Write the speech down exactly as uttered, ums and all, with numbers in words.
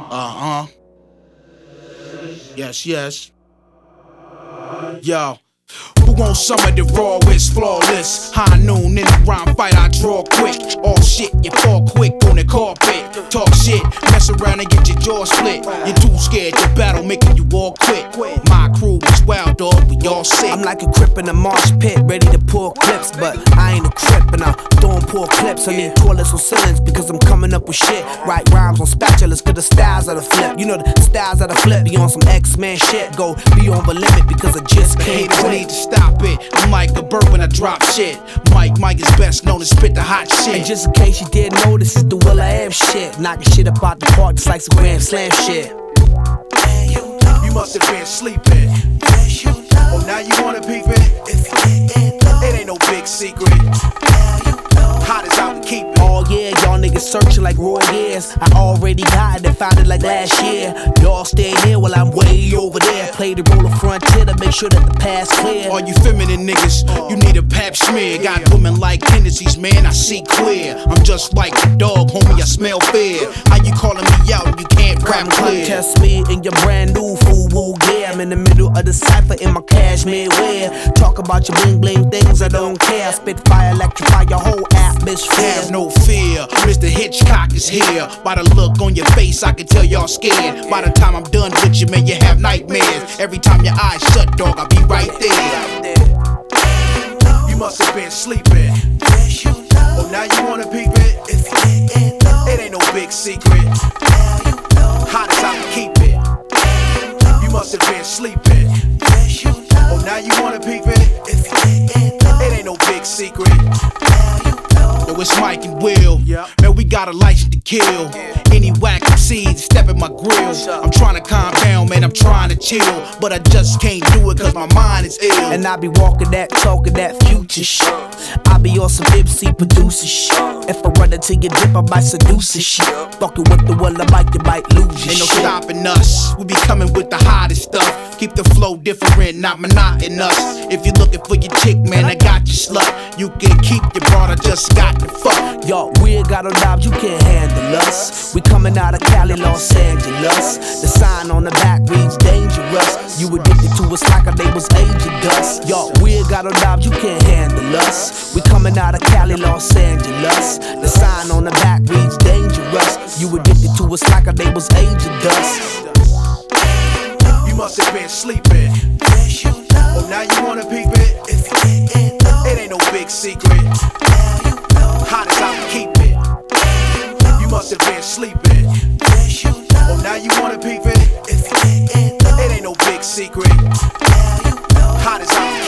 Uh-huh. Yes, yes. Yo. Who wants some of the rawest, flawless? High noon in the rhyme fight, I draw quick. All shit, you fall quick on the carpet. Talk shit, mess around and get your jaw split. You're too scared to battle, making you all quit. My crew is wild, dog, we all sick. I'm like a crip in a marsh pit, ready to pull clips, but I ain't a crip and I don't pull clips. I need toilets on ceilings because I'm coming up with shit. Write rhymes on spatulas for the styles of the flip. You know the styles of the flip, be on some X-Men shit. Go beyond the limit because I just can't Haters quit. need to stop it. I'm like a bird when I drop shit. Mike, Mike is best known to spit the hot shit. And just in case you didn't know, this is the Will I Am shit. Knocking shit up out the park just like some Grand Slam shit. You must have been sleeping. Oh, now you wanna peep it? It ain't no big secret. Hot as I can keep it. Oh yeah, y'all niggas searching like Roy years. I already got it and found it like last year. Y'all stay here while I'm way over there. Play the role of frontier to make sure that the past clear. All you feminine niggas, you need a pap smear. Got women like Hennessy's, man, I see clear. I'm just like a dog, homie, I smell fear. How you calling me out and you can't rap clear? Test me in your brand new FUBU gear. I'm in the middle of the cypher in my cashmere wear. Talk about your bling bling things, I don't care. Spit fire, electrify your whole atmosphere. Have no fear, Mister Hitchcock is here. By the look on your face, I can tell y'all scared. By the time I'm done with you, man, you have nightmares. Every time your eyes shut, dog, I'll be right there. You must have been sleeping. Oh, now you wanna peep it? It ain't no big secret. Hot as I can keep it. You must have been sleeping. Oh, now you wanna peep it? It ain't no big secret. Yo, it's Mike and Will. Man, we got a license to kill. Any whack M Cs step in my grill. I'm trying to calm down, man, I'm trying to chill. But I just can't do it cause my mind is ill. And I be walking that, talking that future shit. I be on some M C producer shit. If I run into your dip, I might seduce a shit. Fucking with the one I might, you might lose your Ain't no shit. stopping us. We be coming with the hottest stuff. Keep the flow different, not monotonous. If you're looking for your chick, man, I got your slut. You can keep your broad, I just got the fuck. Yo, we ain't got no knobs, you can't handle us. We coming out of Cali, Los Angeles. The sign on the back reads dangerous. You addicted to us like our neighbors age of dust. Yo, we ain't got no knobs, you can't handle us. We coming out of Cali, Los Angeles. The sign on the back reads dangerous. You addicted to us like our neighbors age of dust. You must have been sleeping. Oh, now you wanna peep it? It ain't no big secret. Hot as I can keep it. You must have been sleeping. Oh, now you wanna peep it? It ain't no big secret. Hot as I can keep it.